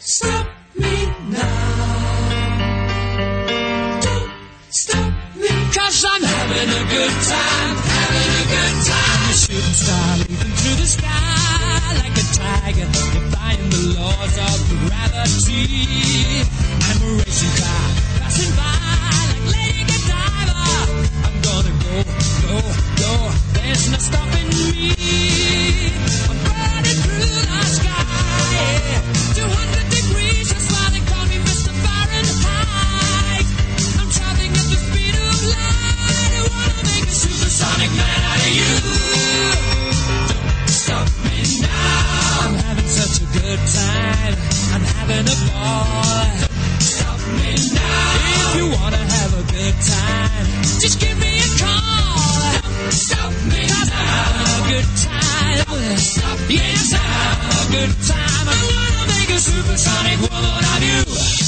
stop me now. Don't stop me, 'cause I'm having a good time, having a good time. I'm a shooting star leaping through the sky like a tiger, defying the laws of gravity. I'm a racing car passing by like Lady Godiva. I'm gonna go, go, go. There's no stopping me. I'm burning through the sky. 200 degrees, that's why they call me Mr. Fahrenheit. I'm traveling at the speed of light. I wanna make a supersonic man out of you. Don't stop me now. I'm having such a good time. I'm having a ball. Don't stop me now. If you wanna have a good time, just give me a call. Don't stop me now. I'm having a good time. Don't stop me yes, now. I'm having a good time. I wanna make a supersonic woman of you.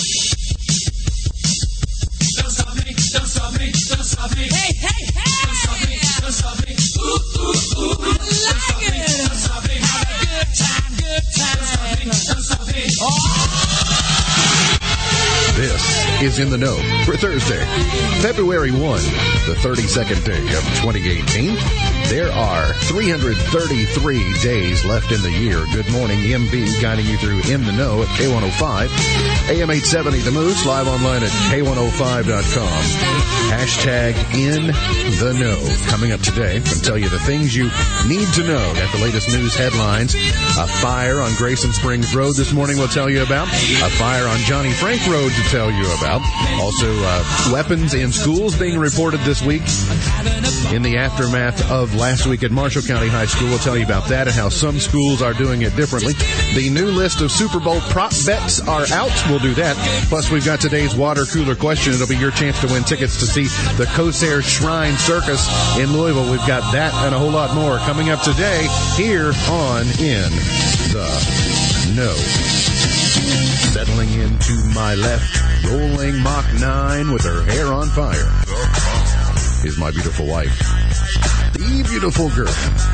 Don't stop me, don't stop me, don't stop me. Hey, hey, hey! Don't stop me, don't stop me. Ooh, ooh, ooh. I like it. Don't stop me, have a good time, good time. Don't stop me, don't stop me. Oh! This is In the Know for Thursday, February 1, the 32nd day of 2018. There are 333 days left in the year. Good morning, MB, guiding you through In the Know at K105. AM 870 The Moose, live online at K105.com. Hashtag In the Know. Coming up today, I'm going to tell you the things you need to know. Got the latest news headlines. A fire on Grayson Springs Road this morning we'll tell you about. A fire on Johnny Frank Road to tell you about. Also, weapons in schools being reported this week. In the aftermath of last week at Marshall County High School, we'll tell you about that and how some schools are doing it differently. The new list of Super Bowl prop bets are out. We'll do that. Plus, we've got today's water cooler question. It'll be your chance to win tickets to see the Corsair Shrine Circus in Louisville. We've got that and a whole lot more coming up today here on In the Know. Settling into my left, rolling Mach 9 with her hair on fire, is my beautiful wife, the beautiful girl.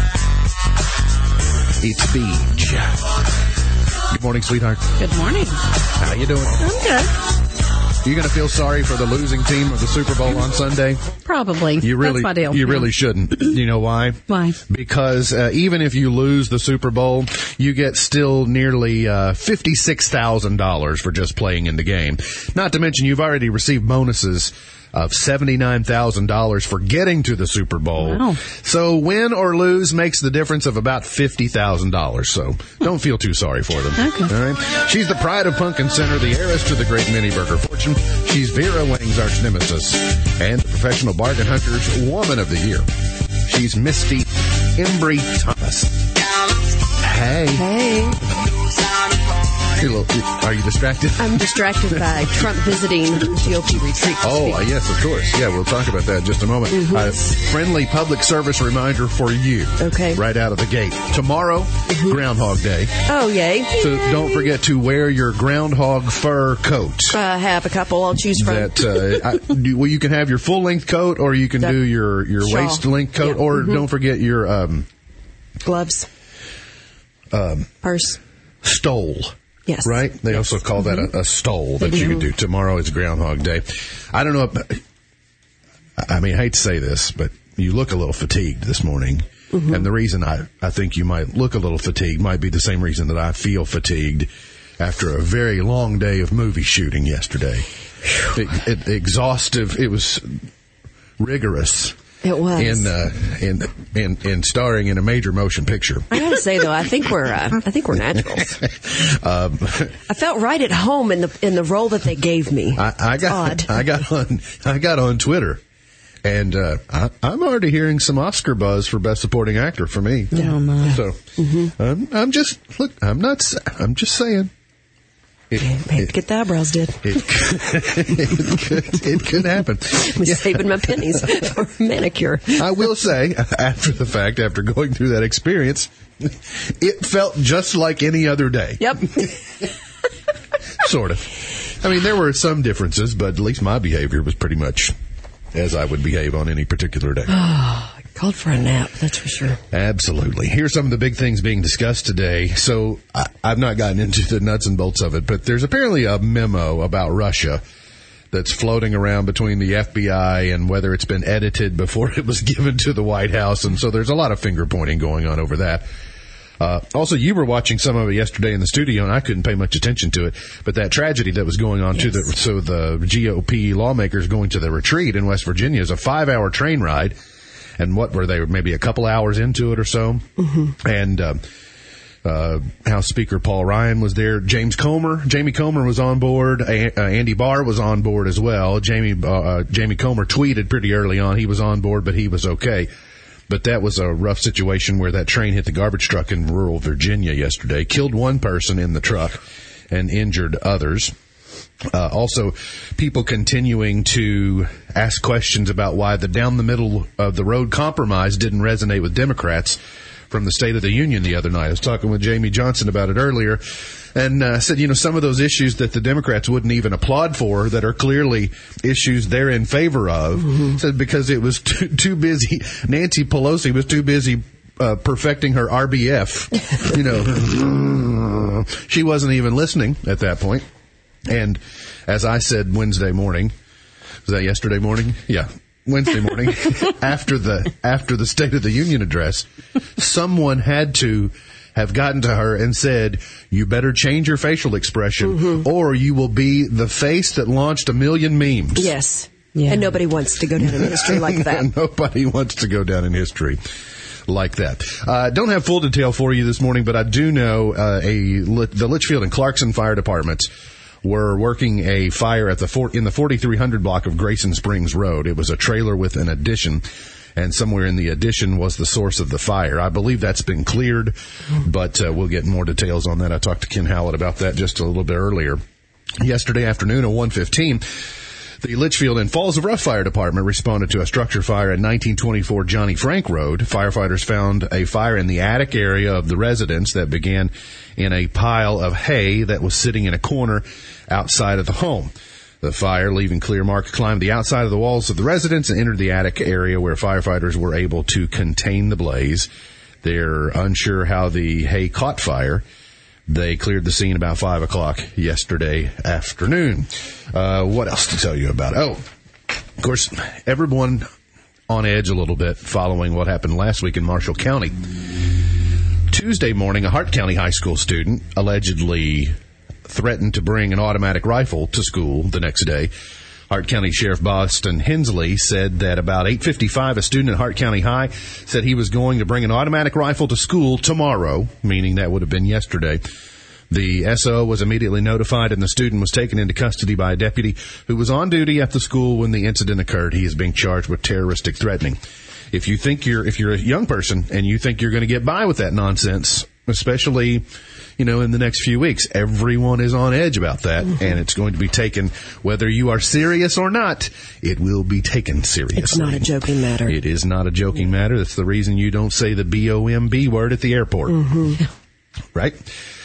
It's Beej. Good morning, sweetheart. Good morning. How you doing? I'm good. You going to feel sorry for the losing team of the Super Bowl on Sunday? Probably. You really, that's my deal. You really shouldn't. You know why? Why? Because even if you lose the Super Bowl, you get still nearly $56,000 for just playing in the game. Not to mention you've already received bonuses of $79,000 for getting to the Super Bowl. Wow. So win or lose makes the difference of about $50,000. So don't feel too sorry for them. Okay. All right. She's the pride of Pumpkin Center, the heiress to the great Mini Burger fortune. She's Vera Wang's arch nemesis and the professional bargain hunter's woman of the year. She's Misty Embry Thomas. Hey. Hey. Are you distracted? I'm distracted by Trump visiting GOP retreat. Oh, yes, of course. Yeah, we'll talk about that in just a moment. Mm-hmm. Friendly public service reminder for you. Okay. Right out of the gate. Tomorrow, Groundhog Day. Oh, yay. So don't forget to wear your groundhog fur coat. I have a couple I'll choose from. Well, you can have your full-length coat, or you can do your waist-length coat, or don't forget your gloves. Purse. Stole. Yes. Right? They also call that a stole that you can do. Tomorrow is Groundhog Day. I don't know. I mean, I hate to say this, but you look a little fatigued this morning. And the reason I think you might look a little fatigued might be the same reason that I feel fatigued after a very long day of movie shooting yesterday. Exhaustive. It was rigorous. It was. In starring in a major motion picture. I gotta say though, I think we're naturals. I felt right at home in the role that they gave me. I got on Twitter, and I'm already hearing some Oscar buzz for Best Supporting Actor for me. Oh my! So I'm just saying. Get the eyebrows did. It could happen. I'm saving my pennies for a manicure. I will say, after going through that experience, it felt just like any other day. Yep. Sort of. I mean, there were some differences, but at least my behavior was pretty much as I would behave on any particular day. Oh, Called for a nap, that's for sure. Absolutely. Here's some of the big things being discussed today. So I've not gotten into the nuts and bolts of it, but there's apparently a memo about Russia that's floating around between the FBI and whether it's been edited before it was given to the White House. And so there's a lot of finger pointing going on over that. Also, you were watching some of it yesterday in the studio, and I couldn't pay much attention to it. But that tragedy that was going on, yes. So the GOP lawmakers going to the retreat in West Virginia is a 5-hour train ride. And what were they, maybe a couple hours into it or so? Mm-hmm. And House Speaker Paul Ryan was there. Jamie Comer was on board. Andy Barr was on board as well. Jamie Comer tweeted pretty early on he was on board, but he was okay. But that was a rough situation where that train hit the garbage truck in rural Virginia yesterday, killed one person in the truck and injured others. Also, people continuing to ask questions about why the down the middle of the road compromise didn't resonate with Democrats from the State of the Union the other night. I was talking with Jamie Johnson about it earlier and said, some of those issues that the Democrats wouldn't even applaud for that are clearly issues they're in favor of, said because it was too busy. Nancy Pelosi was too busy perfecting her RBF. She wasn't even listening at that point. And as I said Wednesday morning, was that yesterday morning? Yeah. Wednesday morning, after the State of the Union address, someone had to have gotten to her and said, you better change your facial expression or you will be the face that launched 1 million memes. Yes. Yeah. And nobody wants to go down in history like that. Nobody wants to go down in history like that. Don't have full detail for you this morning, but I do know the Litchfield and Clarkson fire departments were working a fire in the 4300 block of Grayson Springs Road. It was a trailer with an addition, and somewhere in the addition was the source of the fire. I believe that's been cleared, but we'll get more details on that. I talked to Ken Howlett about that just a little bit earlier. Yesterday afternoon at 1:15, the Litchfield and Falls of Rough Fire Department responded to a structure fire at 1924 Johnny Frank Road. Firefighters found a fire in the attic area of the residence that began in a pile of hay that was sitting in a corner outside of the home. The fire, leaving clear marks, climbed the outside of the walls of the residence and entered the attic area where firefighters were able to contain the blaze. They're unsure how the hay caught fire. They cleared the scene about 5 o'clock yesterday afternoon. What else to tell you about? Oh, of course, everyone on edge a little bit following what happened last week in Marshall County. Tuesday morning, a Hart County high school student allegedly threatened to bring an automatic rifle to school the next day. Hart County Sheriff Boston Hensley said that about 8:55, a student at Hart County High said he was going to bring an automatic rifle to school tomorrow, meaning that would have been yesterday. The SO was immediately notified, and the student was taken into custody by a deputy who was on duty at the school when the incident occurred. He is being charged with terroristic threatening. If you're a young person and you think you're going to get by with that nonsense, especially, in the next few weeks, everyone is on edge about that, and it's going to be taken, whether you are serious or not, it will be taken seriously. It's not a joking matter. It is not a joking matter. That's the reason you don't say the B-O-M-B word at the airport. Right?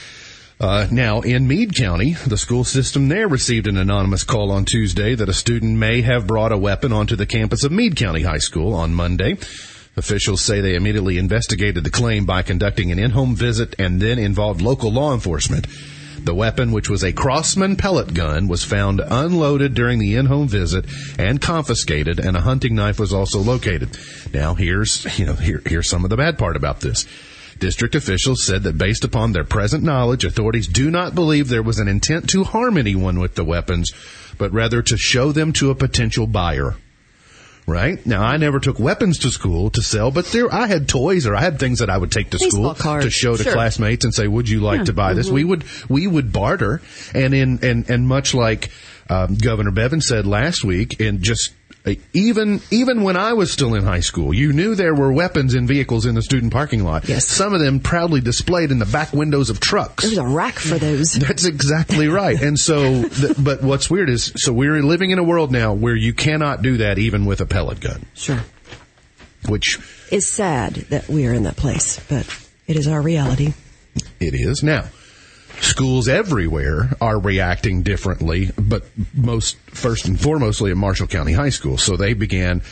Now, in Meade County, the school system there received an anonymous call on Tuesday that a student may have brought a weapon onto the campus of Meade County High School on Monday. Officials say they immediately investigated the claim by conducting an in-home visit and then involved local law enforcement. The weapon, which was a Crossman pellet gun, was found unloaded during the in-home visit and confiscated, and a hunting knife was also located. Now, here's some of the bad part about this. District officials said that based upon their present knowledge, authorities do not believe there was an intent to harm anyone with the weapons, but rather to show them to a potential buyer. Right? Now, I never took weapons to school to sell, but I had toys or I had things that I would take to Baseball school cards. To show to classmates and say, would you like to buy this? We would barter. And much like Governor Bevin said last week, and just even when I was still in high school, you knew there were weapons in vehicles in the student parking lot. Yes. Some of them proudly displayed in the back windows of trucks. There's a rack for those. That's exactly right. And so, but what's weird is, so we're living in a world now where you cannot do that even with a pellet gun. Sure. Which is sad that we are in that place, but it is our reality. It is. Now, schools everywhere are reacting differently, but first and foremostly at Marshall County High School. So they began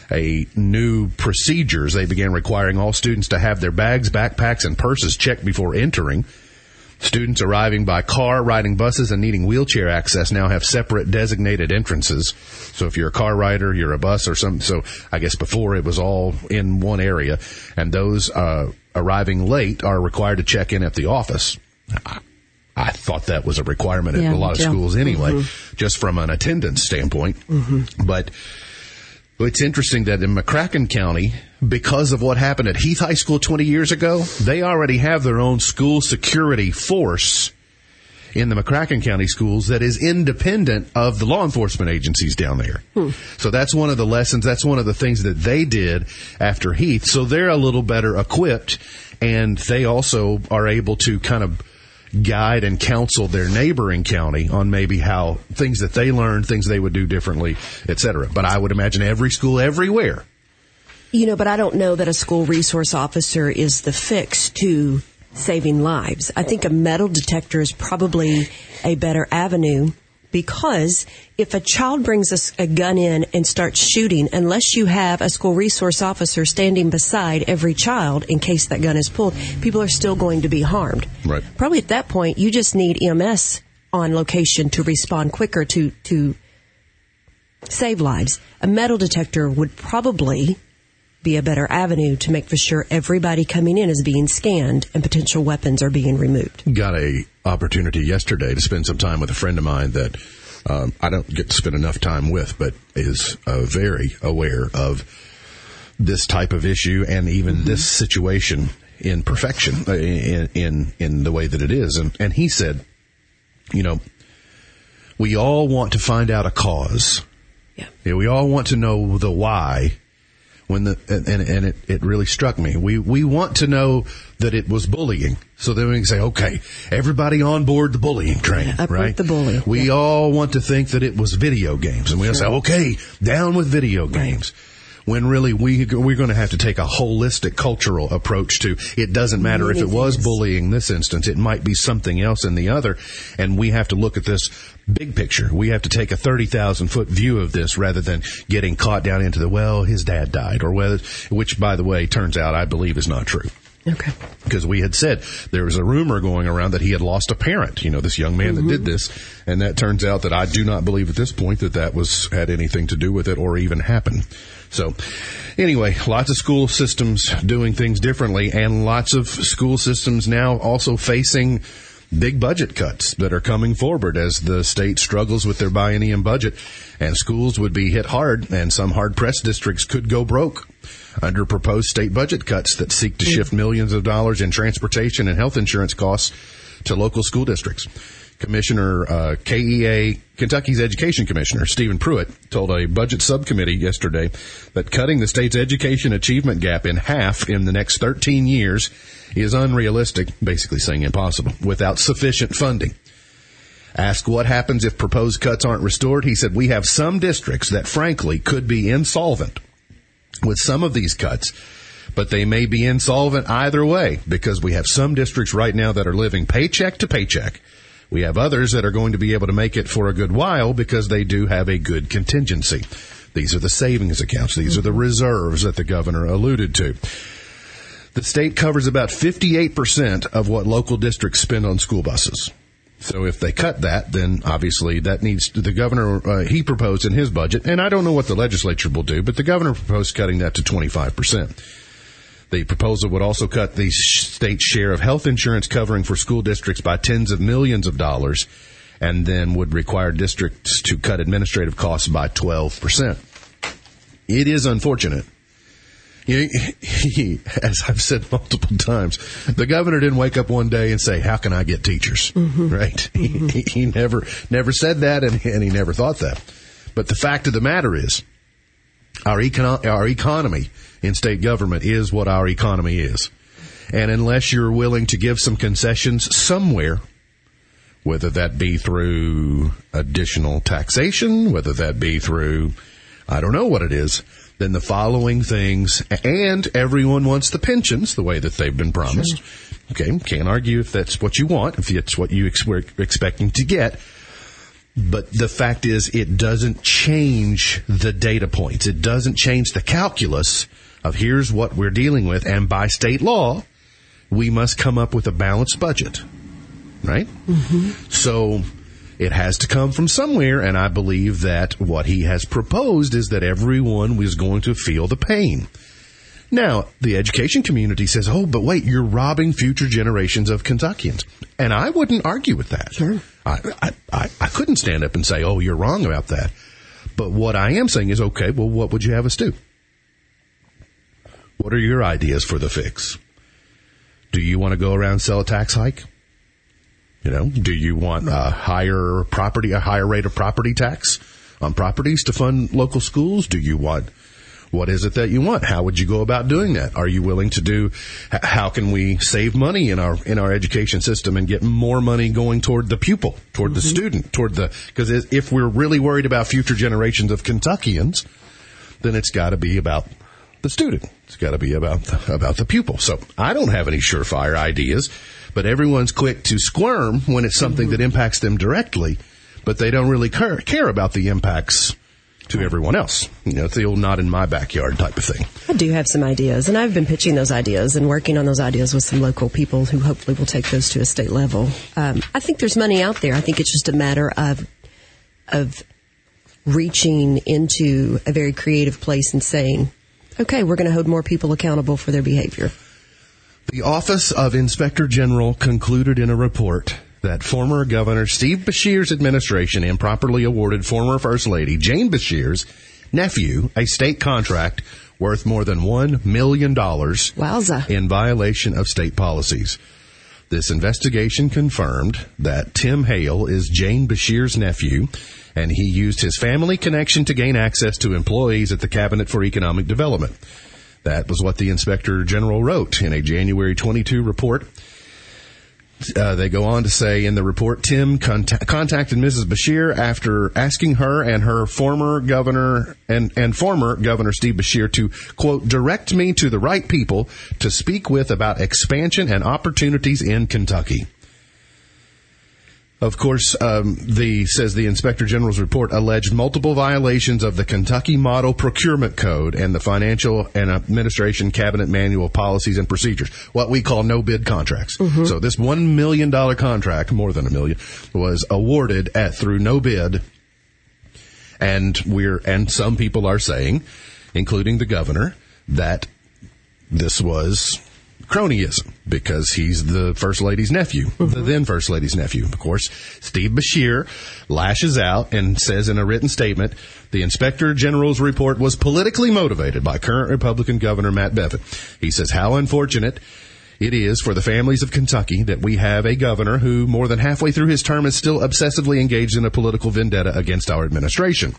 a new procedures. They began requiring all students to have their bags, backpacks, and purses checked before entering. Students arriving by car, riding buses, and needing wheelchair access now have separate designated entrances. So if you're a car rider, you're a bus or something. So I guess before it was all in one area. And those arriving late are required to check in at the office. I thought that was a requirement at a lot of schools anyway, just from an attendance standpoint. But it's interesting that in McCracken County, because of what happened at Heath High School 20 years ago, they already have their own school security force in the McCracken County schools that is independent of the law enforcement agencies down there. So that's one of the lessons. That's one of the things that they did after Heath. So they're a little better equipped, and they also are able to kind of guide and counsel their neighboring county on maybe how things that they learned, things they would do differently, etc. But I would imagine every school everywhere. But I don't know that a school resource officer is the fix to saving lives. I think a metal detector is probably a better avenue, because if a child brings a gun in and starts shooting, unless you have a school resource officer standing beside every child in case that gun is pulled, people are still going to be harmed. Right. Probably at that point, you just need EMS on location to respond quicker to save lives. A metal detector would probably be a better avenue to make for sure everybody coming in is being scanned and potential weapons are being removed. Got a opportunity yesterday to spend some time with a friend of mine that I don't get to spend enough time with, but is very aware of this type of issue and even this situation in perfection, in the way that it is. And he said, we all want to find out a cause. Yeah, we all want to know the why. It really struck me. We want to know that it was bullying, so then we can say, okay, everybody on board the bullying train, right? The bully. We all want to think that it was video games, and we'll say, okay, down with video games. When really we're going to have to take a holistic cultural approach to it. Doesn't matter if it was bullying in this instance, it might be something else in the other, and we have to look at this big picture. We have to take a 30,000-foot view of this rather than getting caught down into his dad died, or which, by the way, turns out I believe is not true. Okay. Because we had said there was a rumor going around that he had lost a parent, this young man that did this, and that turns out that I do not believe at this point that had anything to do with it or even happened. So anyway, lots of school systems doing things differently, and lots of school systems now also facing big budget cuts that are coming forward as the state struggles with their biennium budget, and schools would be hit hard, and some hard-pressed districts could go broke under proposed state budget cuts that seek to shift millions of dollars in transportation and health insurance costs to local school districts. Commissioner KEA, Kentucky's Education Commissioner, Stephen Pruitt, told a budget subcommittee yesterday that cutting the state's education achievement gap in half in the next 13 years is unrealistic, basically saying impossible, without sufficient funding. Asked what happens if proposed cuts aren't restored, he said, we have some districts that frankly could be insolvent with some of these cuts, but they may be insolvent either way, because we have some districts right now that are living paycheck to paycheck. We have others that are going to be able to make it for a good while because they do have a good contingency. These are the savings accounts. These are the reserves that the governor alluded to. The state covers about 58% of what local districts spend on school buses. So if they cut that, then obviously that needs the governor, he proposed in his budget, and I don't know what the legislature will do, but the governor proposed cutting that to 25%. The proposal would also cut the state's share of health insurance covering for school districts by tens of millions of dollars, and then would require districts to cut administrative costs by 12%. It is unfortunate. As I've said multiple times, the governor didn't wake up one day and say, how can I get teachers? Right? He never said that, and he never thought that. But the fact of the matter is, our economy in state government is what our economy is. And unless you're willing to give some concessions somewhere, whether that be through additional taxation, whether that be through, I don't know what it is, then the following things, and everyone wants the pensions the way that they've been promised. Sure. Okay, can't argue if that's what you want, if it's what you were expecting to get. But the fact is, it doesn't change the data points. It doesn't change the calculus of here's what we're dealing with. And by state law, we must come up with a balanced budget, right? Mm-hmm. So it has to come from somewhere. And I believe that what he has proposed is that everyone was going to feel the pain. Now, the education community says, oh, but wait, you're robbing future generations of Kentuckians. And I wouldn't argue with that. Sure. I couldn't stand up and say, oh, you're wrong about that. But what I am saying is, okay, well, what would you have us do? What are your ideas for the fix? Do you want to go around and sell a tax hike? You know, do you want a higher rate of property tax on properties to fund local schools? Do you want... What is it that you want? How would you go about doing that? Are you willing to do, how can we save money in our education system and get more money going toward the pupil, toward the student, because if we're really worried about future generations of Kentuckians, then it's got to be about the student. It's got to be about the pupil. So I don't have any surefire ideas, but everyone's quick to squirm when it's something that impacts them directly, but they don't really care about the impacts to everyone else. You know, it's the old not in my backyard type of thing. I do have some ideas, and I've been pitching those ideas and working on those ideas with some local people who hopefully will take those to a state level. I think there's money out there. I think it's just a matter of reaching into a very creative place and saying, okay, we're going to hold more people accountable for their behavior. The Office of Inspector General concluded in a report that former Governor Steve Beshear's administration improperly awarded former First Lady Jane Beshear's nephew a state contract worth more than $1 million Wowza. In violation of state policies. This investigation confirmed that Tim Hale is Jane Beshear's nephew, and he used his family connection to gain access to employees at the Cabinet for Economic Development. That was what the Inspector General wrote in a January 22 report. They go on to say in the report, Tim contacted Mrs. Beshear after asking her and her former governor and former Governor Steve Beshear to, quote, direct me to the right people to speak with about expansion and opportunities in Kentucky. Of course, says the Inspector General's report alleged multiple violations of the Kentucky Model Procurement Code and the Financial and Administration Cabinet Manual Policies and Procedures, what we call no-bid contracts. Mm-hmm. So this $1 million contract, more than $1 million, was awarded through no bid, and some people are saying, including the governor, that this was cronyism because he's the First Lady's nephew, the then First Lady's nephew. Of course, Steve Beshear lashes out and says in a written statement, the Inspector General's report was politically motivated by current Republican Governor Matt Bevin. He says how unfortunate it is for the families of Kentucky that we have a governor who, more than halfway through his term, is still obsessively engaged in a political vendetta against our administration.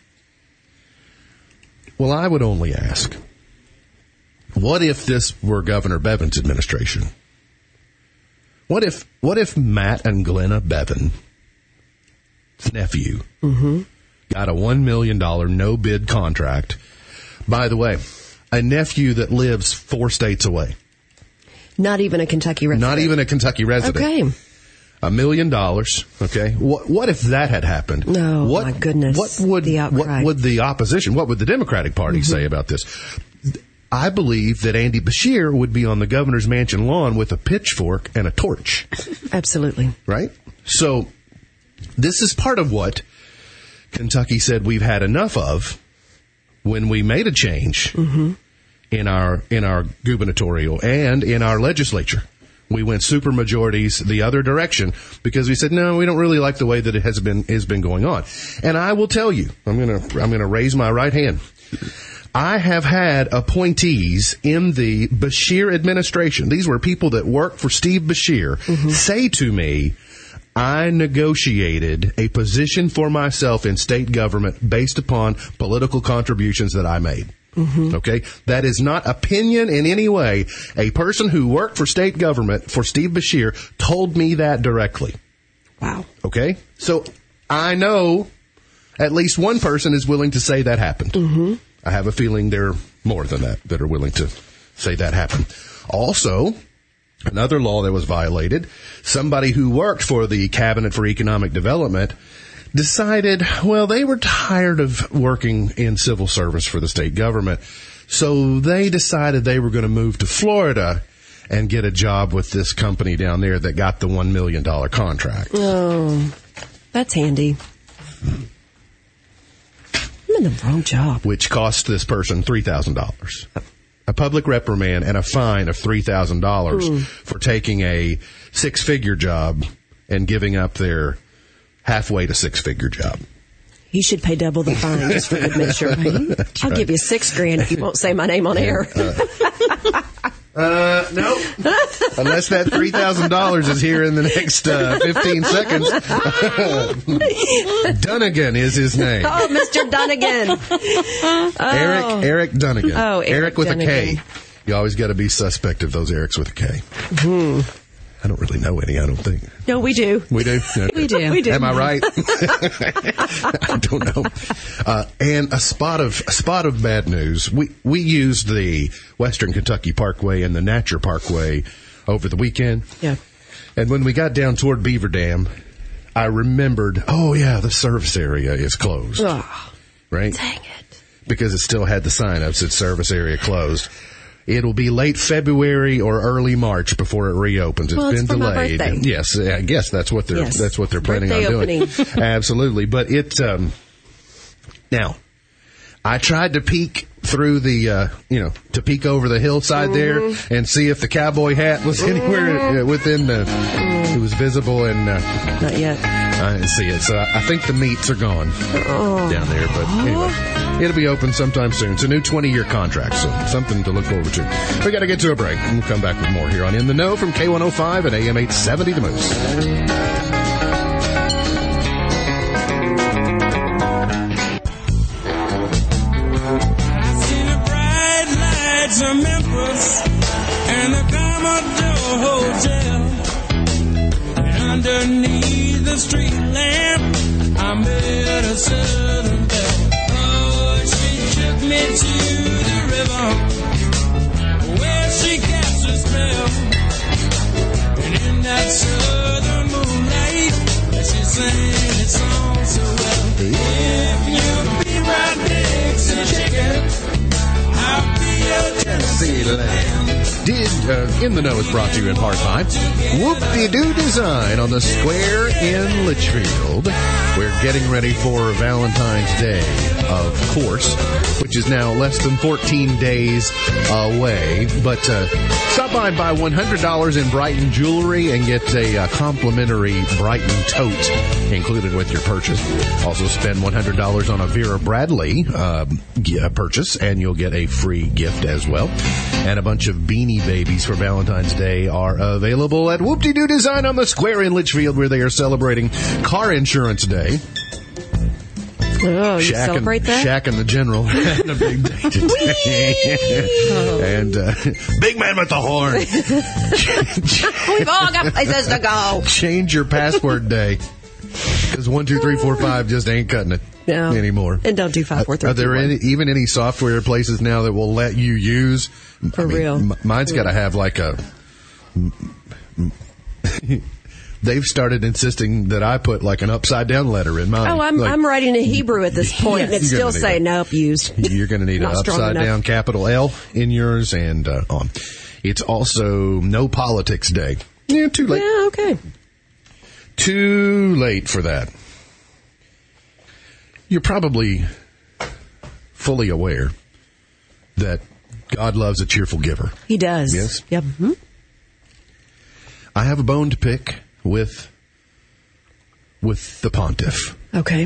Well, I would only ask, what if this were Governor Bevin's administration? What if Matt and Glenna Bevin's nephew got a $1 million no-bid contract? By the way, a nephew that lives 4 states away. Not even a Kentucky resident. Not even a Kentucky resident. Okay. $1 million. Okay. What if that had happened? No, my goodness. What would the opposition, what would the Democratic Party say about this? I believe that Andy Beshear would be on the governor's mansion lawn with a pitchfork and a torch. Absolutely. Right? So this is part of what Kentucky said we've had enough of when we made a change in our gubernatorial and in our legislature. We went super majorities the other direction because we said, no, we don't really like the way that it has been going on. And I will tell you, I'm going to raise my right hand. I have had appointees in the Beshear administration. These were people that worked for Steve Beshear say to me, I negotiated a position for myself in state government based upon political contributions that I made. Okay. That is not opinion in any way. A person who worked for state government for Steve Beshear told me that directly. Wow. Okay. So I know at least one person is willing to say that happened. I have a feeling there are more than that are willing to say that happened. Also, another law that was violated, somebody who worked for the Cabinet for Economic Development decided, well, they were tired of working in civil service for the state government. So they decided they were going to move to Florida and get a job with this company down there that got the $1 million contract. Oh, that's handy. I'm in the wrong job. Which cost this person $3,000. A public reprimand and a fine of $3,000 for taking a six-figure job and giving up their halfway to six-figure job. You should pay double the fine just for good measure. I'll give you $6,000 if you won't say my name on air. No. Unless that $3,000 is here in the next 15 seconds. Dunnigan is his name. Oh, Mr. Dunnigan. Eric Dunnigan. Oh, Eric with Dunnigan. a K. You always got to be suspect of those Erics with a K. I don't really know any, I don't think. No, we do. We do? Okay. We do. We do. Am I right? I don't know. And a spot of bad news. We used the Western Kentucky Parkway and the Natcher Parkway over the weekend. Yeah. And when we got down toward Beaver Dam, I remembered, oh yeah, the service area is closed. Oh, right? dang it. Because it still had the sign up, said service area closed. It'll be late February or early March before it reopens. It's been for my delayed. birthday. Yes, I guess that's what they're planning Birthday on doing. opening. Absolutely. But it now I tried to peek through the to peek over the hillside there and see if the cowboy hat was anywhere within it was visible, and Not yet. I didn't see it. So I think the meats are gone down there. But anyway, it'll be open sometime soon. It's a new 20-year contract, so something to look forward to. We got to get to a break. We'll come back with more here on In the Know from K105 and AM 870 The Moose. Of Memphis and the Commodore Hotel. And underneath the street lamp, I met a Southern belle. Oh, she took me to the river where she cast her spell. And in that Southern moonlight, she sang this song so well. If you be my Dixie chicken, I'll be your Tennessee lamb. In the Know is brought to you in part by Whoop-de-Doo Design on the Square in Litchfield. We're getting ready for Valentine's Day, of course, which is now less than 14 days away. But stop by and buy $100 in Brighton jewelry and get a complimentary Brighton tote included with your purchase. Also spend $100 on a Vera Bradley purchase, and you'll get a free gift as well. And a bunch of Beanie Babies for Valentine's Day are available at Whoop-de-Doo Design on the Square in Litchfield, where they are celebrating Car Insurance Day. Oh, you celebrate that? Shaq and the General having a big day today. And Big Man with the Horn. We've all got places to go. Change your password day. Because 1, 2, 3, 4, 5 just ain't cutting it anymore. And don't do 5, 4, 3. Are there even any software places now that will let you use? For real. Mine's got to have like a... They've started insisting that I put like an upside down letter in mine. Oh, I'm writing in Hebrew at this point, and it's still saying nope, used. You're going to need an upside down capital L in yours, and on. It's also No Politics Day. Yeah, too late. Yeah, okay. Too late for that. You're probably fully aware that God loves a cheerful giver. He does. Yes? Yep. Mm-hmm. I have a bone to pick with the pontiff. Okay.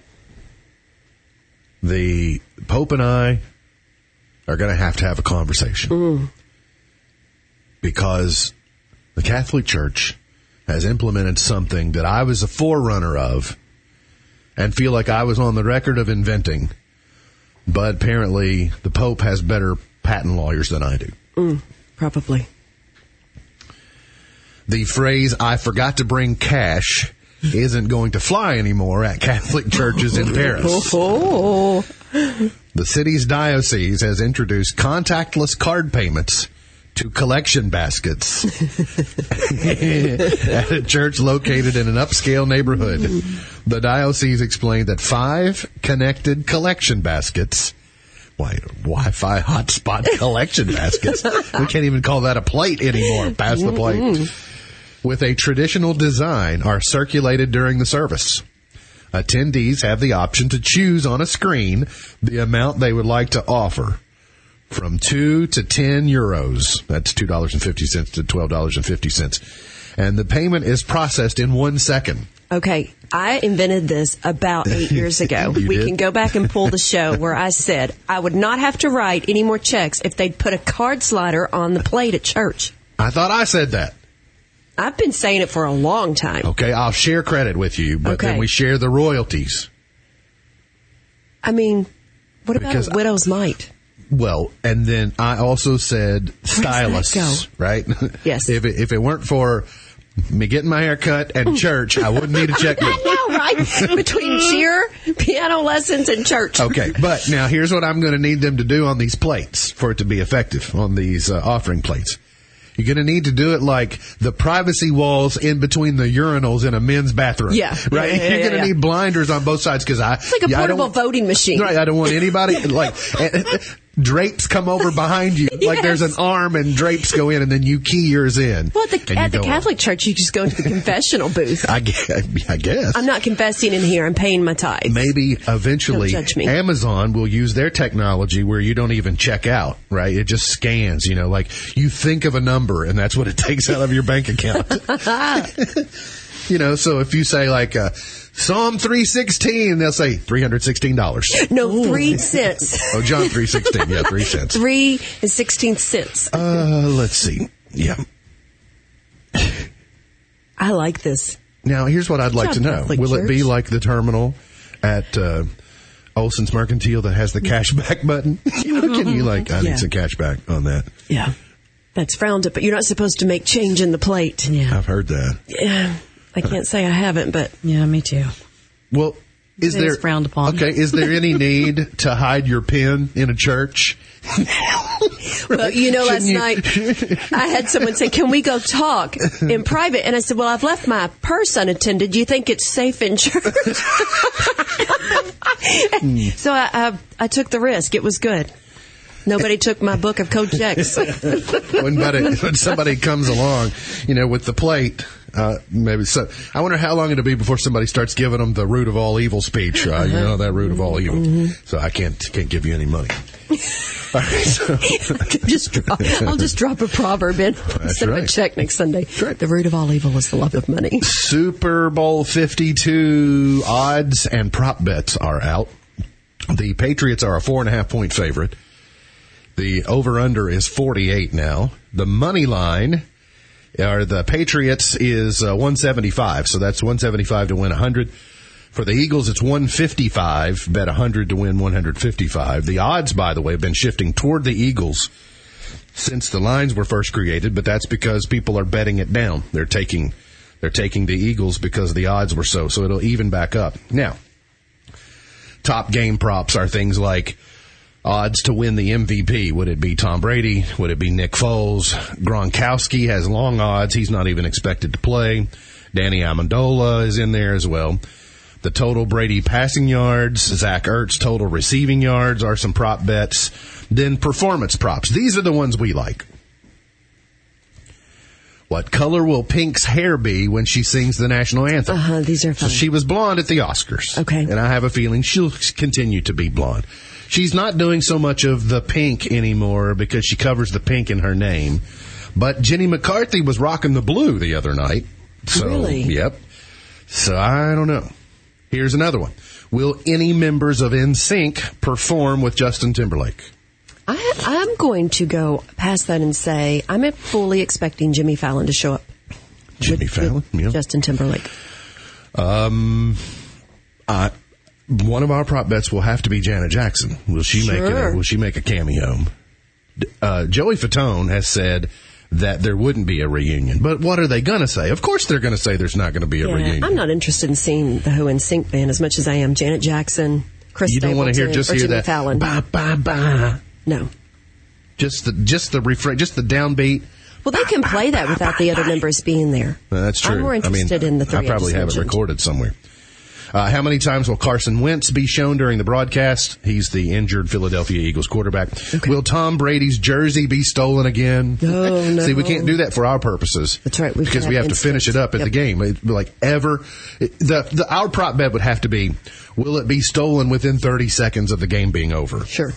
The Pope and I are going to have a conversation. Because the Catholic Church has implemented something that I was a forerunner of and feel like I was on the record of inventing. But apparently the Pope has better patent lawyers than I do. Probably. The phrase, I forgot to bring cash, isn't going to fly anymore at Catholic churches in Paris. The city's diocese has introduced contactless card payments to collection baskets at a church located in an upscale neighborhood. The diocese explained that 5 connected collection baskets, Wi-Fi hotspot collection baskets, we can't even call that a plate anymore, pass the plate, with a traditional design are circulated during the service. Attendees have the option to choose on a screen the amount they would like to offer, from 2 to 10 euros. That's $2.50 to $12.50. And the payment is processed in 1 second. Okay, I invented this about 8 years ago. We can go back and pull the show where I said I would not have to write any more checks if they'd put a card slider on the plate at church. I thought I said that. I've been saying it for a long time. Okay, I'll share credit with you, but then we share the royalties. I mean, what about a widow's mite? Well, and then I also said stylus, right? Yes. If it weren't for me getting my hair cut and church, I wouldn't need a checkbook. I know, right? Between cheer, piano lessons, and church. Okay, but now here's what I'm going to need them to do on these plates for it to be effective, on these offering plates. You're going to need to do it like the privacy walls in between the urinals in a men's bathroom. Yeah. Right? You're going to need blinders on both sides because it's like a portable voting machine. Right. I don't want anybody, like, drapes come over behind you. Yes. Like there's an arm and drapes go in and then you key yours in. Well, at the Catholic Church, you just go into the confessional booth. I guess. I'm not confessing in here. I'm paying my tithes. Maybe eventually Don't judge me. Amazon will use their technology where you don't even check out, right? It just scans, like you think of a number and that's what it takes out of your bank account. So if you say like Psalm 316, they'll say $316. No, 3 cents. Oh, John 3:16. Yeah, 3 cents. 3 and 16 cents. Let's see. Yeah. I like this. Now, here's what I'd like to know. Will it be like the terminal at Olson's Mercantile that has the cashback button? Can you I need some cashback on that? Yeah. That's frowned at, but you're not supposed to make change in the plate. Yeah. I've heard that. Yeah. I can't say I haven't, but... Yeah, me too. Well, is there... It's frowned upon. Okay, is there any need to hide your PIN in a church? Well, last night I had someone say, can we go talk in private? And I said, well, I've left my purse unattended. Do you think it's safe in church? So I took the risk. It was good. Nobody took my book of code checks. when somebody comes along, with the plate, maybe so. I wonder how long it'll be before somebody starts giving them the root of all evil speech. That root of all evil. Mm-hmm. So I can't give you any money. All right, so. I'll just drop a proverb in instead of a check next Sunday. Right. The root of all evil is the love of money. Super Bowl 52 odds and prop bets are out. The Patriots are a 4.5-point favorite. The over-under is 48 now. The money line, or the Patriots, is 175. So that's 175 to win 100. For the Eagles, it's 155. Bet 100 to win 155. The odds, by the way, have been shifting toward the Eagles since the lines were first created, but that's because people are betting it down. They're taking the Eagles because the odds were so it'll even back up. Now, top game props are things like odds to win the MVP. Would it be Tom Brady? Would it be Nick Foles? Gronkowski has long odds. He's not even expected to play. Danny Amendola is in there as well. The total Brady passing yards, Zach Ertz total receiving yards are some prop bets. Then performance props. These are the ones we like. What color will Pink's hair be when she sings the national anthem? These are fun. So she was blonde at the Oscars. Okay. And I have a feeling she'll continue to be blonde. She's not doing so much of the pink anymore because she covers the pink in her name. But Jenny McCarthy was rocking the blue the other night. So, really? Yep. So I don't know. Here's another one. Will any members of NSYNC perform with Justin Timberlake? I'm going to go past that and say I'm fully expecting Jimmy Fallon to show up. Jimmy Fallon? Yeah. Justin Timberlake. One of our prop bets will have to be Janet Jackson. Will she make a cameo? Joey Fatone has said that there wouldn't be a reunion. But what are they going to say? Of course they're going to say there's not going to be a reunion. I'm not interested in seeing the Who NSYNC band as much as I am Janet Jackson, Chris Stapleton, or Jimmy Fallon. Ba, ba, ba. No. Just the downbeat. Well, they can play that without the other numbers being there. That's true. I'm more interested in the three. I probably have it recorded somewhere. How many times will Carson Wentz be shown during the broadcast? He's the injured Philadelphia Eagles quarterback. Okay. Will Tom Brady's jersey be stolen again? Oh, no. See, we can't do that for our purposes. That's right. Because we have to finish it up at the game. Our prop bet would have to be, will it be stolen within 30 seconds of the game being over? Sure.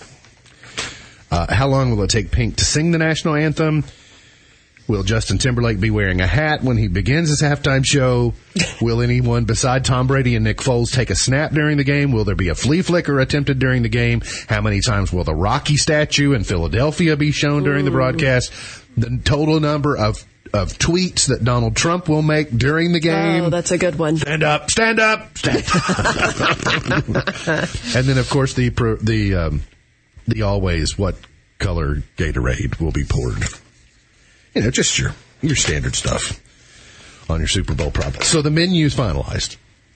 How long will it take Pink to sing the national anthem? Will Justin Timberlake be wearing a hat when he begins his halftime show? Will anyone beside Tom Brady and Nick Foles take a snap during the game? Will there be a flea flicker attempted during the game? How many times will the Rocky statue in Philadelphia be shown during the broadcast? The total number of tweets that Donald Trump will make during the game. Oh, that's a good one. Stand up, stand up, stand up. And then, of course, the always what color Gatorade will be poured. You know, just your standard stuff on your Super Bowl prop. So the menu's finalized.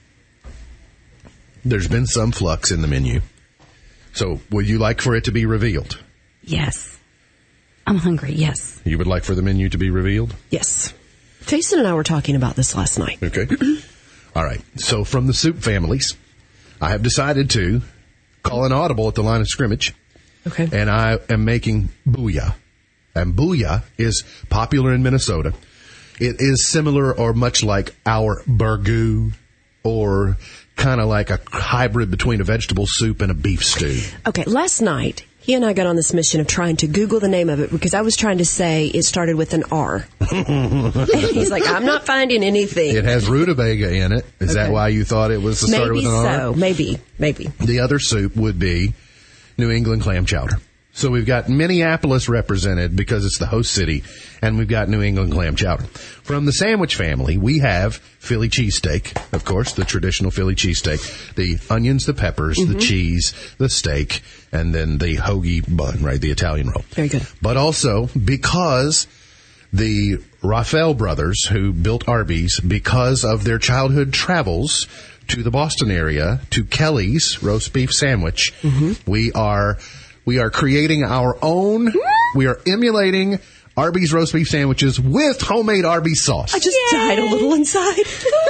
There's been some flux in the menu. So would you like for it to be revealed? Yes. I'm hungry, yes. You would like for the menu to be revealed? Yes. Jason and I were talking about this last night. Okay. All right. So from the soup families, I have decided to call an audible at the line of scrimmage. Okay. And I am making booyah. And booyah is popular in Minnesota. It is similar or much like our burgoo, or kind of like a hybrid between a vegetable soup and a beef stew. Okay, last night, he and I got on this mission of trying to Google the name of it because I was trying to say it started with an R. And he's like, I'm not finding anything. It has rutabaga in it. Is that why you thought it was started with an R? Maybe. The other soup would be New England clam chowder. So we've got Minneapolis represented because it's the host city, and we've got New England clam chowder. From the sandwich family, we have Philly cheesesteak, of course, the traditional Philly cheesesteak, the onions, the peppers, the cheese, the steak, and then the hoagie bun, right, the Italian roll. Very good. But also, because the Raphael brothers who built Arby's, because of their childhood travels to the Boston area, to Kelly's roast beef sandwich, we are creating our own. We are emulating Arby's roast beef sandwiches with homemade Arby's sauce. I just died a little inside.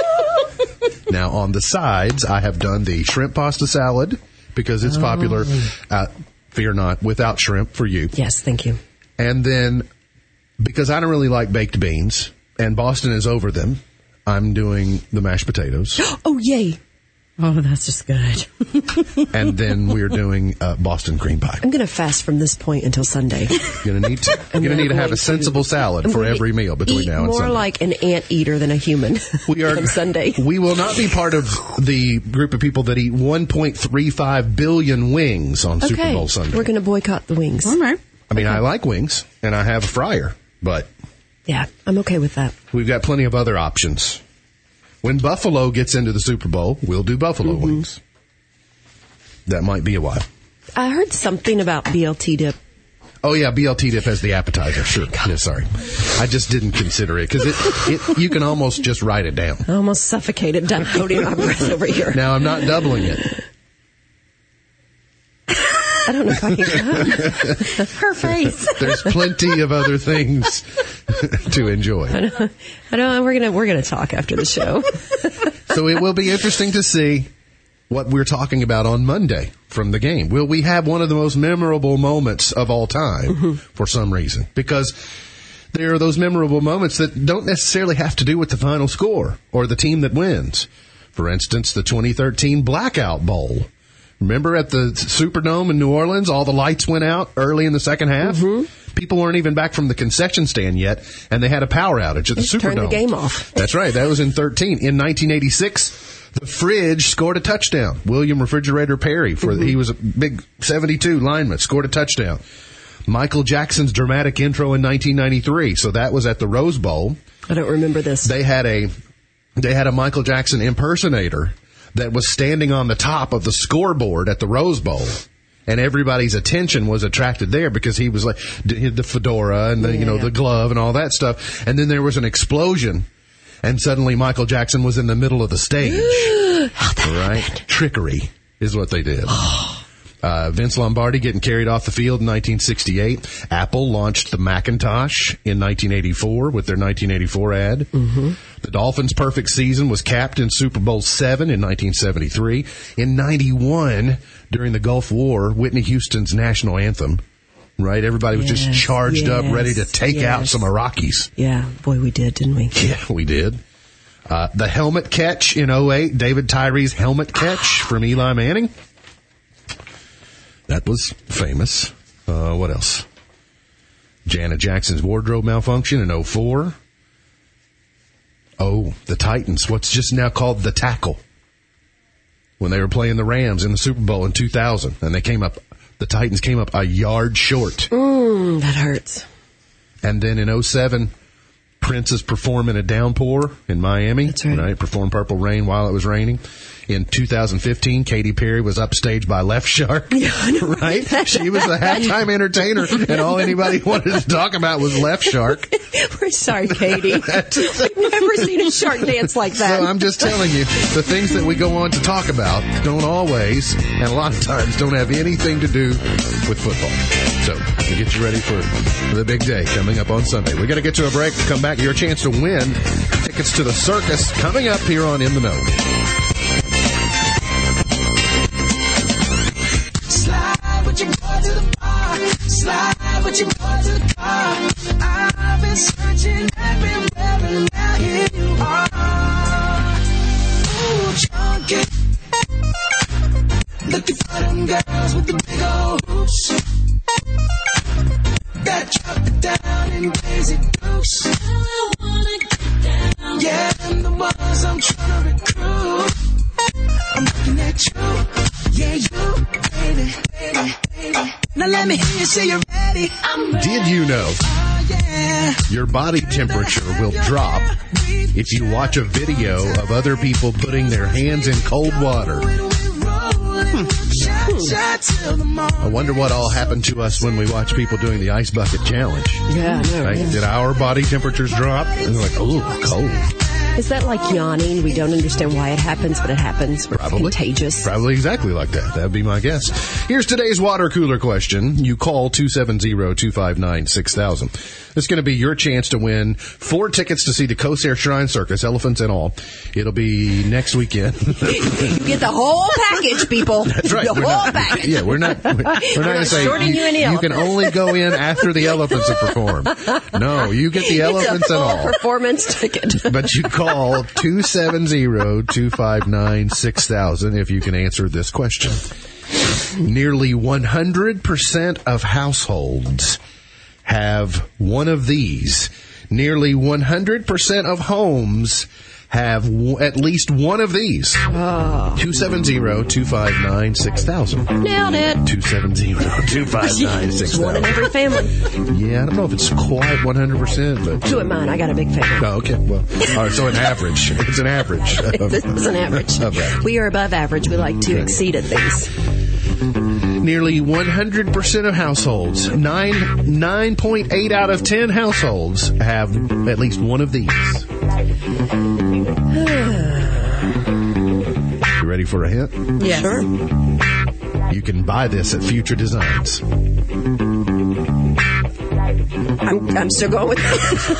Now, on the sides, I have done the shrimp pasta salad because it's popular. Fear not, without shrimp for you. Yes, thank you. And then, because I don't really like baked beans, and Boston is over them, I'm doing the mashed potatoes. Oh, yay. Oh, that's just good. And then we're doing Boston cream pie. I'm going to fast from this point until Sunday. You're going to need to. You're going to need to have a sensible salad for every meal between now and Sunday. More like an anteater than a human. We are on Sunday. We will not be part of the group of people that eat 1.35 billion wings on Super Bowl Sunday. We're going to boycott the wings. All right. I mean, I like wings, and I have a fryer, but yeah, I'm okay with that. We've got plenty of other options. When Buffalo gets into the Super Bowl, we'll do buffalo wings. That might be a while. I heard something about BLT dip. Oh, yeah, BLT dip as the appetizer. Sure. Yeah, sorry. I just didn't consider it because it you can almost just write it down. I almost suffocated holding my breath over here. Now, I'm not doubling it. I don't know if I can. Her face. There's plenty of other things to enjoy. I know. We're gonna talk after the show. So it will be interesting to see what we're talking about on Monday from the game. Will we have one of the most memorable moments of all time for some reason? Because there are those memorable moments that don't necessarily have to do with the final score or the team that wins. For instance, the 2013 Blackout Bowl. Remember at the Superdome in New Orleans, all the lights went out early in the second half? People weren't even back from the concession stand yet, and they had a power outage at the Superdome. Turned the game off. That's right. That was in 13. In 1986, the Fridge scored a touchdown. William Refrigerator Perry, he was a big 72 lineman, scored a touchdown. Michael Jackson's dramatic intro in 1993. So that was at the Rose Bowl. I don't remember this. They had a Michael Jackson impersonator that was standing on the top of the scoreboard at the Rose Bowl. And everybody's attention was attracted there because he was like the fedora and the glove and all that stuff. And then there was an explosion, and suddenly Michael Jackson was in the middle of the stage. How'd that happen? Trickery is what they did. Vince Lombardi getting carried off the field in 1968. Apple launched the Macintosh in 1984 with their 1984 ad. Mm-hmm. The Dolphins' perfect season was capped in Super Bowl VII in 1973. In 91, during the Gulf War, Whitney Houston's national anthem. Right? Everybody was just charged up, ready to take out some Iraqis. Yeah. Boy, we did, didn't we? Yeah, we did. The helmet catch in 2008, David Tyree's helmet catch from Eli Manning. That was famous. What else? Janet Jackson's wardrobe malfunction in 2004. Oh, the Titans, what's just now called the tackle. When they were playing the Rams in the Super Bowl in 2000, and the Titans came up a yard short. That hurts. And then in 2007, Prince is performing a downpour in Miami. That's right. Performed Purple Rain while it was raining. In 2015, Katy Perry was upstaged by Left Shark. Yeah, I know. Right? She was the halftime entertainer, and all anybody wanted to talk about was Left Shark. We're sorry, Katie. I've never seen a shark dance like that. So I'm just telling you, the things that we go on to talk about don't always, and a lot of times, don't have anything to do with football. So we'll get you ready for the big day coming up on Sunday. We're going to get to a break. Come back. Your chance to win tickets to the circus coming up here on In the Know. Slide with your boy to the bar. Slide with your boy to the car. I've been searching everywhere and now here you are. Ooh, chunky. Looking for them girls with the big old hoops. That drop it down and raise it loose. I wanna get down. Yeah, them the ones I'm trying to recruit. I'm looking at you. Yeah, you, baby, baby, baby. Now let me hear you say you're ready. I'm ready. Did you know your body temperature will drop if you watch a video of other people putting their hands in cold water? I wonder what all happened to us when we watch people doing the ice bucket challenge. Yeah, I know. Right? Did our body temperatures drop? And they're like, oh, cold. Is that like yawning? We don't understand why it happens, but it happens. It's contagious. Probably exactly like that. That would be my guess. Here's today's water cooler question. You call 270-259-6000. It's going to be your chance to win 4 tickets to see the Corsair Shrine Circus, elephants and all. It'll be next weekend. You get the whole package, people. That's right. The whole package. Yeah, we're not going to say shorting you any you can only go in after the elephants have performed. No, you get the elephants and all. Performance ticket. But you call 270-259-6000 if you can answer this question. Nearly 100% of households have one of these. Nearly 100% of homes have at least one of these. 270-259-6000. Nailed it. 270-259-6000. One in every family. Yeah, I don't know if it's quite 100%, but... Two in mine. I got a big family. Oh, okay. Well, all right, so an average. It's an average. This is an average. We are above average. We like to exceed at things. Nearly 100% of households, 9.8 out of 10 households have at least one of these. You ready for a hint? Yes. Sure. You can buy this at Future Designs. I'm still going with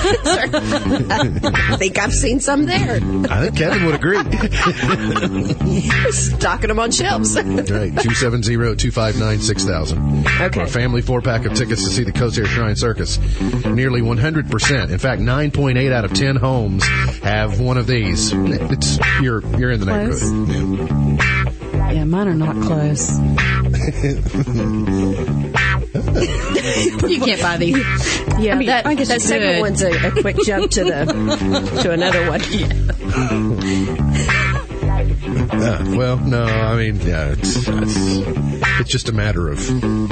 I think I've seen some there. I think Kevin would agree. Stocking them on shelves. Right, 270-259-6000. Okay. For a family 4-pack of tickets to see the Corsair Shrine Circus. Nearly 100%. In fact, 9.8 out of 10 homes have one of these. You're in the Close. neighborhood. Yeah, mine are not close. You can't buy these. Yeah, I mean, I guess that you second could. one's a quick jump to another one. Well, no, I mean, yeah, it's just a matter of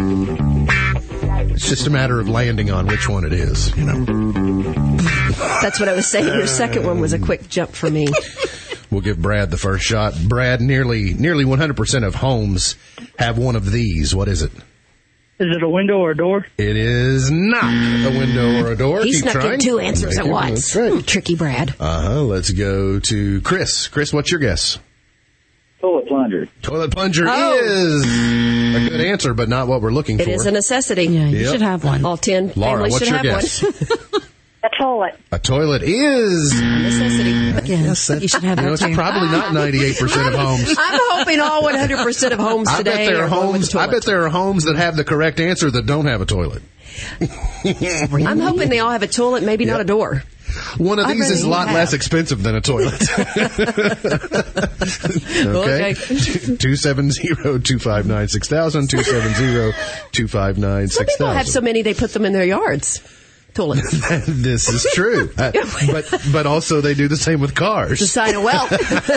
landing on which one it is, you know. That's what I was saying. Your second one was a quick jump for me. We'll give Brad the first shot. Brad, nearly 100% of homes have one of these. What is it? Is it a window or a door? It is not a window or a door. He Keep snuck trying. in 2 answers at once. That's right. Tricky Brad. Let's go to Chris. Chris, what's your guess? Toilet plunger. Toilet plunger is a good answer, but not what we're looking for. It is a necessity. Yeah, you Yep. should have one. All 10 Laura, families what's should your have guess? one. A toilet. A toilet is. Necessity. Yes, you should have You know, that it's too. probably not 98% of homes. I'm hoping all 100% of homes I bet today there are are going with homes. I bet toilets. there are homes that have the correct answer that don't have a toilet. I'm hoping they all have a toilet, maybe not a door. One of I'd these is a rather lot have. less expensive than a toilet. Okay. 270-259-6000, 270-259-6000. Some people have so many they put them in their yards. Toilets. This is true. But also they do the same with It's a cars. sign of wealth.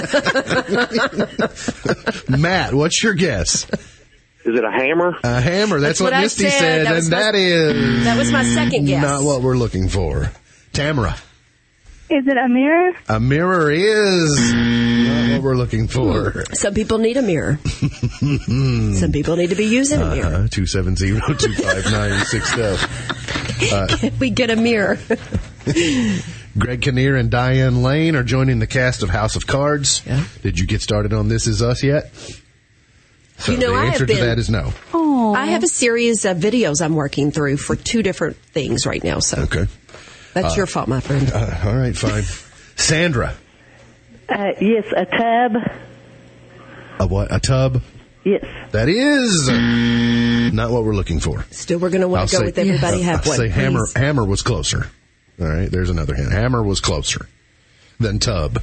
Matt, what's your guess? Is it a hammer? A hammer. That's what I Misty said. said, That was and my- that is That was my second guess. not what we're looking for. Tamara. Is it a mirror? A mirror is not what we're looking for. Some people need a mirror. Some people need to be using a mirror. 270-259-6000. Can we get a mirror? Greg Kinnear and Diane Lane are joining the cast of House of Cards. Yeah. Did you get started on This Is Us yet? So You know, the I have answer to been- that is no. I have a series of videos I'm working through for 2 different things right now. So Okay. that's your fault, my friend. All right, fine. Sandra. Yes, a tub. A what? A tub? Yes. That is not what we're looking for. Still, we're going to want to go with everybody have I'll one. say hammer. please. Hammer was closer. All right, there's another hint. Hammer was closer than tub.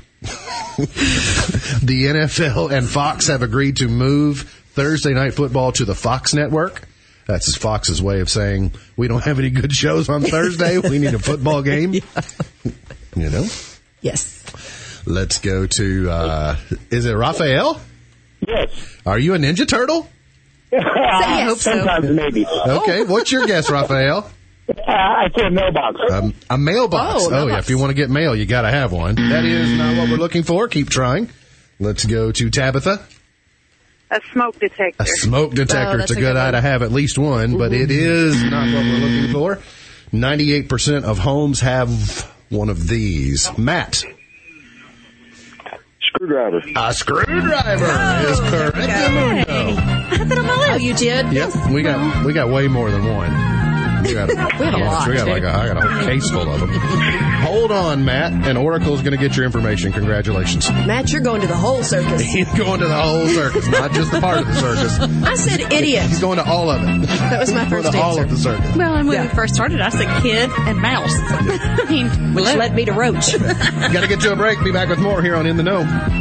The NFL and Fox have agreed to move Thursday Night Football to the Fox network. That's Fox's way of saying we don't have any good shows on Thursday. We need a football game. You know. Yes. Let's go to. Is it Raphael? Yes. Are you a Ninja Turtle? I hope so. Sometimes maybe. Okay. What's your guess, Raphael? I say a mailbox. A mailbox. Oh, Oh, yeah. mailbox. If you want to get mail, you got to have one. That is not what we're looking for. Keep trying. Let's go to Tabitha. A smoke detector. A smoke detector. Oh, It's a that's a good good eye one. to have at least one, but it is not what we're looking for. 98% of homes have one of these. Matt. Screwdriver. A screwdriver is correct. Oh, you did? Yep, we got way more than one. We got a lot. I got a whole case full of them. Hold on, Matt, and Oracle's going to get your information. Congratulations. Matt, you're going to the whole circus. He's going to the whole circus, not just the part of the circus. I said idiot. He's going to all of it. That was my Going first to all of answer. the circus. Well, and when we first started, I said kid and mouse. I mean, Which led me to Roach. Got to get to a break. Be back with more here on In the Know.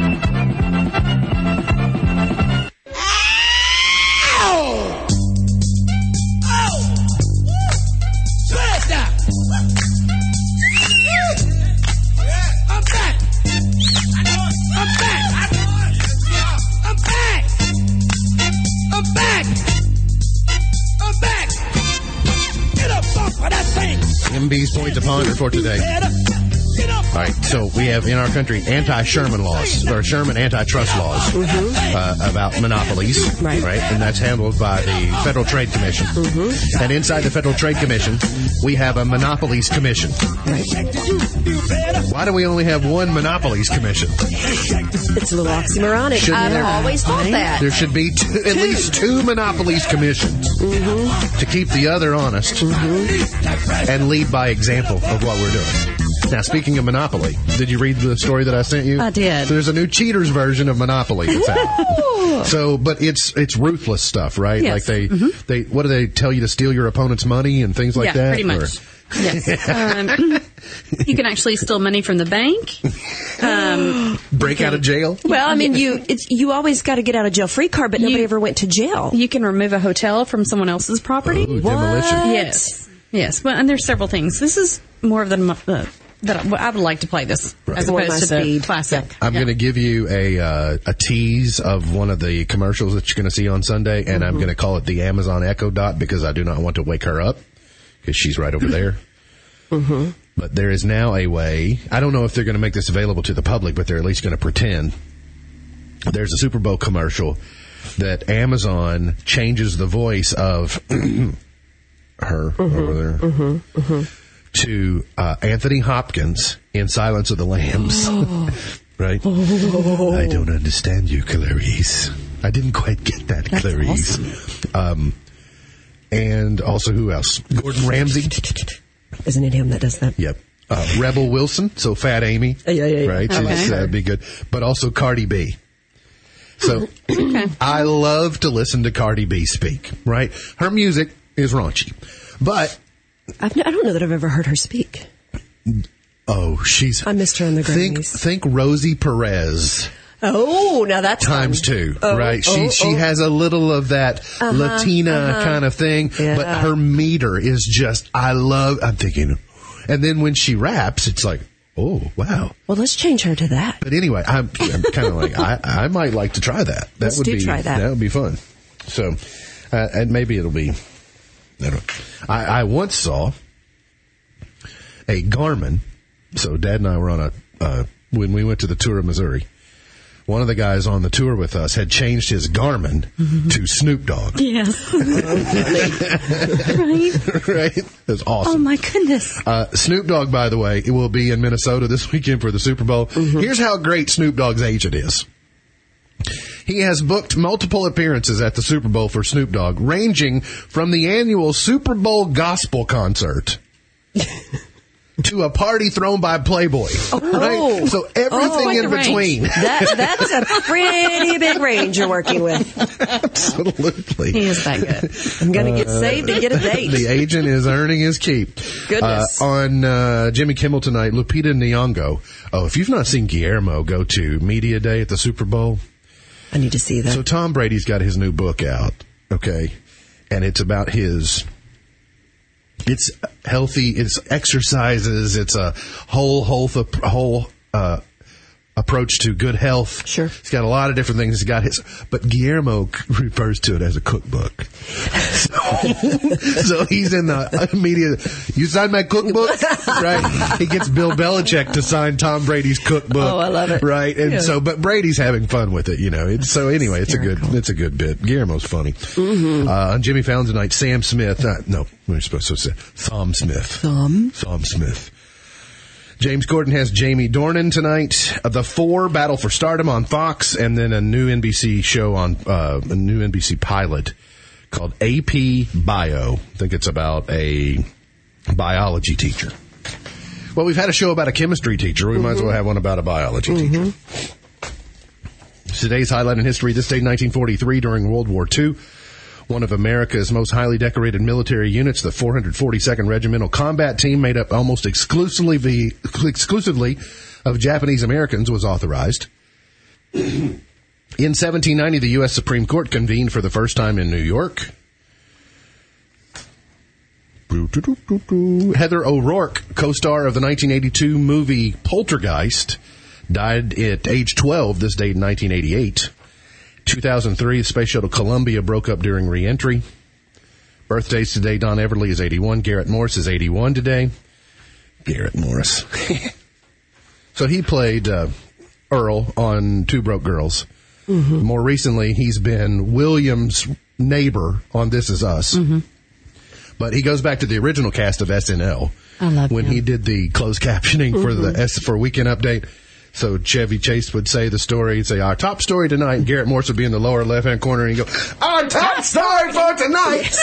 MB's point to ponder for today. All right, so we have in our country anti-Sherman laws, or Sherman antitrust laws about monopolies, Right. And that's handled by the Federal Trade Commission. And inside the Federal Trade Commission, we have a Monopolies Commission. Why do we only have one Monopolies Commission? It's a little oxymoronic. Shouldn't there- I've always thought that. There should be at least 2 Monopolies Commissions to keep the other honest and lead by example of what we're doing. Now, speaking of Monopoly, did you read the story that I sent you? I did. So there's a new cheaters version of Monopoly that's out. So, but it's ruthless stuff, right? Yes. Like they what do they tell you to steal your opponent's money and things like yeah, that? pretty much. Yes. You can actually steal money from the bank. Or break out of jail? Well, I mean, you always got to get out of jail free card, but nobody ever went to jail. You can remove a hotel from someone else's property. Ooh, demolition. Yes. Yes. Well, and there's several things. This is more of the that I would like to play this as More opposed my to the speed. classic. I'm going to give you a tease of one of the commercials that you're going to see on Sunday, and I'm going to call it the Amazon Echo Dot because I do not want to wake her up because she's right over there. But there is now a way. I don't know if they're going to make this available to the public, but they're at least going to pretend. There's a Super Bowl commercial that Amazon changes the voice of her over there. To Anthony Hopkins in Silence of the Lambs. right? Oh. I don't understand you, Clarice. I didn't quite get that, That's Clarice. And also, who else? Gordon Ramsay. Isn't it him that does that? Yep. Rebel Wilson, so Fat Amy. Yeah. Right? Okay. She'd be good. But also Cardi B. So I love to listen to Cardi B speak, right? Her music is raunchy. But I don't know that I've ever heard her speak. she's... I missed her on the Grammys. Think Rosie Perez. Oh, now that's Times fun. 2, right? She has a little of that Latina kind of thing, Yeah. but her meter is just, I'm thinking, and then when she raps, it's like, oh, wow. Well, let's change her to that. But anyway, I'm kind of like, I might like to try that. Let's try that. That would be fun. So, and maybe it'll be, I don't know. I once saw a Garmin. So Dad and I were on when we went to the tour of Missouri. One of the guys on the tour with us had changed his Garmin to Snoop Dogg. Yes. Right. Right? It was awesome. Oh, my goodness. Snoop Dogg, by the way, it will be in Minnesota this weekend for the Super Bowl. Here's how great Snoop Dogg's agent is. He has booked multiple appearances at the Super Bowl for Snoop Dogg, ranging from the annual Super Bowl gospel concert to a party thrown by Playboy. Right? So everything in between. That's a pretty big range you're working with. Absolutely. He is that good. I'm going to get saved and get a date. The agent is earning his keep. Goodness. On Jimmy Kimmel tonight, Lupita Nyong'o. Oh, if you've not seen Guillermo go to Media Day at the Super Bowl. I need to see that. So Tom Brady's got his new book out, okay? And it's about it's healthy, it's exercises, it's a whole approach to good health. Sure. He's got a lot of different things. He's got but Guillermo refers to it as a cookbook. So he's in the media. You signed my cookbook, right? He gets Bill Belichick to sign Tom Brady's cookbook. Oh, I love it. Right. And Yeah. but Brady's having fun with it, you know. It's a good bit. Guillermo's funny. Mm-hmm. On Jimmy Fallon tonight, Sam Smith. No, we're supposed to say Thom Smith. Thom Smith. James Corden has Jamie Dornan tonight. The Four, Battle for Stardom on Fox, and then a new NBC show on a new NBC pilot called AP Bio. I think it's about a biology teacher. Well, we've had a show about a chemistry teacher. We might as well have one about a biology teacher. Today's highlight in history, this day, 1943, during World War II. One of America's most highly decorated military units, the 442nd Regimental Combat Team, made up almost exclusively of Japanese Americans, was authorized. In 1790, the U.S. Supreme Court convened for the first time in New York. Heather O'Rourke, co-star of the 1982 movie Poltergeist, died at age 12 this date in 1988. 2003, the Space Shuttle Columbia broke up during re-entry. Birthdays today, Don Everly is 81. Garrett Morris is 81 today. Garrett Morris. So he played Earl on Two Broke Girls. Mm-hmm. More recently, he's been William's neighbor on This Is Us. Mm-hmm. But he goes back to the original cast of SNL. I love when him. he did the closed captioning for Weekend Update. So Chevy Chase would say the story, he'd say, our top story tonight, and Garrett Morris would be in the lower left-hand corner, and he'd go, our top story for tonight!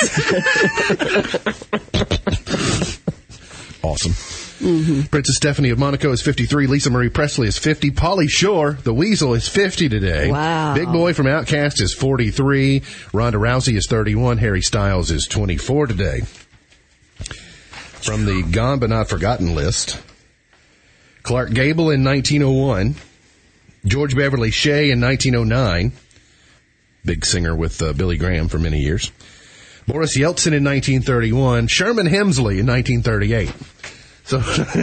Awesome. Mm-hmm. Princess Stephanie of Monaco is 53. Lisa Marie Presley is 50. Pauly Shore, the Weasel, is 50 today. Wow. Big Boy from Outkast is 43. Ronda Rousey is 31. Harry Styles is 24 today. From the Gone But Not Forgotten list, Clark Gable in 1901, George Beverly Shea in 1909, big singer with Billy Graham for many years, Boris Yeltsin in 1931, Sherman Hemsley in 1938. So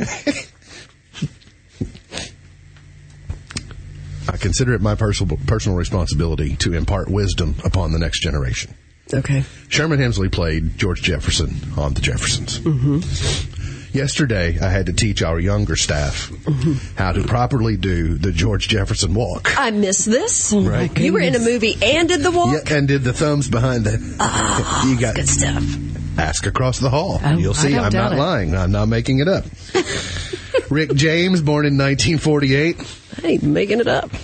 I consider it my personal responsibility to impart wisdom upon the next generation. Okay. Sherman Hemsley played George Jefferson on The Jeffersons. Mm-hmm. Yesterday, I had to teach our younger staff how to properly do the George Jefferson walk. I missed this. Right. You were in a movie and did the walk? Yeah, and did the thumbs behind the... Oh, you got good stuff. Ask across the hall. Oh, You'll see I don't I'm doubt not it. lying. I'm not making it up. Rick James, born in 1948. I ain't making it up.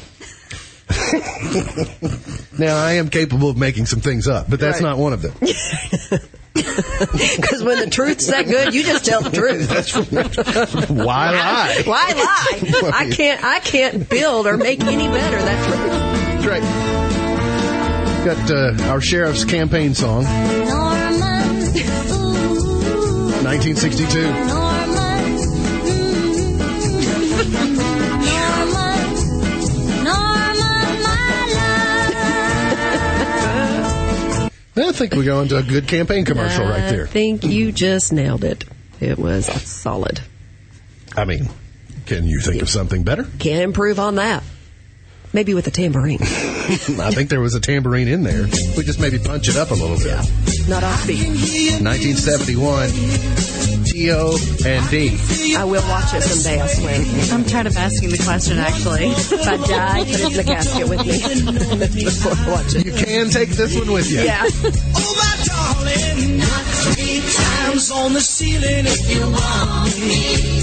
Now, I am capable of making some things up, but that's Right. not one of them. Because when the truth's that good, you just tell the truth. Why lie? Why lie? I can't build or make any better. That's true. That's right. Got our sheriff's campaign song, 1962. I think we go into a good campaign commercial right I there. think you just nailed it. It was solid. I mean, can you think of something better? Can't improve on that. Maybe with a tambourine. I think there was a tambourine in there. We just maybe punch it up a little bit. Not offbeat. 1971, T.O.&D. I will watch it someday, I swear. I'm tired of asking the question, actually. If I die, put it in the casket with me before I watch it. You can take this one with you. Yeah. Oh, my darling, knock 3 times on the ceiling if you want me.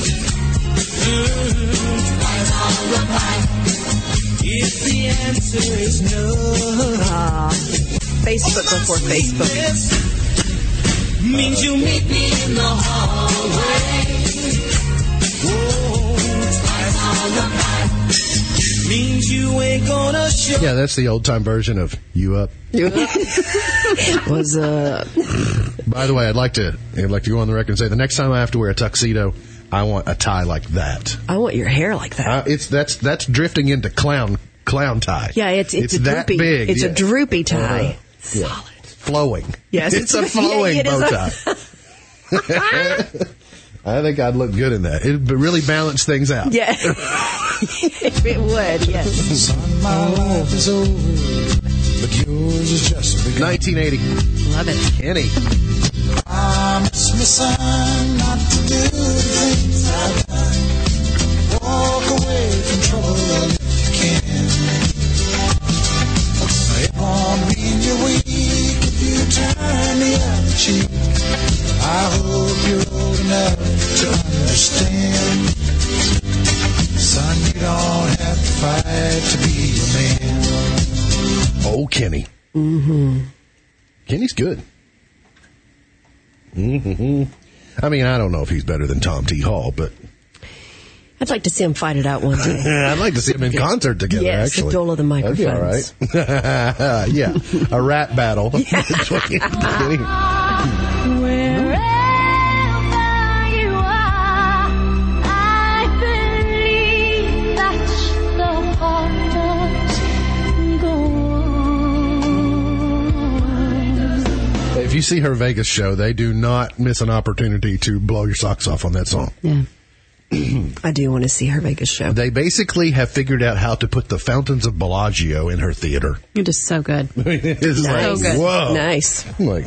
Twice on the pipe. If the answer is no. Facebook before Facebook. Yes, means you meet me in the hallway. Whoa, twice on the pipe. Means you ain't gonna show. Yeah, that's the old-time version of You Up. Was By the way, I'd like to go on the record and say the next time I have to wear a tuxedo, I want a tie like that. I want your hair like that. That's drifting into clown tie. Yeah, it's a that droopy. big. It's yeah. a droopy tie. Yeah. Solid. Flowing. Yes, it's a flowing yeah, it bow is tie. I think I'd look good in that. It would really balance things out. Yeah. It would, yes. Son, my life is over, but yours is just begun. 1980. Love it. Kenny. Promise me, son, not to do the things I've done. Walk away from trouble if you can. It won't mean you're weak if you turn the other cheek. I hope you're old enough to understand. Son, you don't have to fight to be a man. Oh, Kenny. Mm-hmm. Kenny's good. Mm-hmm. I mean, I don't know if he's better than Tom T. Hall, but I'd like to see them fight it out one day. I'd like to see them in concert together, Yes, actually. the duel of the That'd be all microphones. right. Yeah, a rap battle. Kenny. Wherever you are, I believe that the heart must go on. If you see her Vegas show, they do not miss an opportunity to blow your socks off on that song. Yeah. I do want to see her Vegas show. They basically have figured out how to put the fountains of Bellagio in her theater. It is so good. It's Nice. like, good. whoa. Nice. I'm like,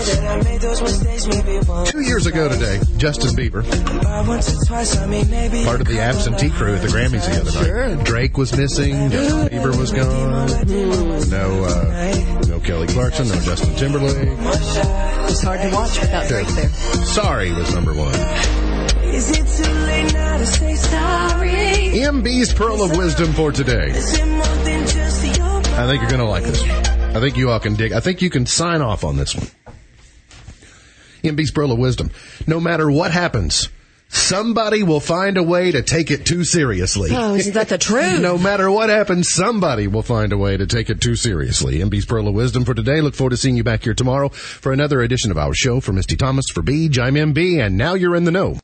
2 years ago today, Justin Bieber, part of the absentee crew at the Grammys the other night. Drake was missing. Justin Bieber was gone. No Kelly Clarkson. No Justin Timberlake. It's hard to watch without Drake there. Sorry was number one. Is it too late now to say sorry? MB's Pearl of Wisdom for today. Is it more than just your I think you're going to like this. I think you all can dig. I think you can sign off on this one. MB's Pearl of Wisdom. No matter what happens, somebody will find a way to take it too seriously. Oh, isn't that the truth? No matter what happens, somebody will find a way to take it too seriously. MB's Pearl of Wisdom for today. Look forward to seeing you back here tomorrow for another edition of our show. For Misty Thomas, for Beej, I'm MB, and now you're in the know.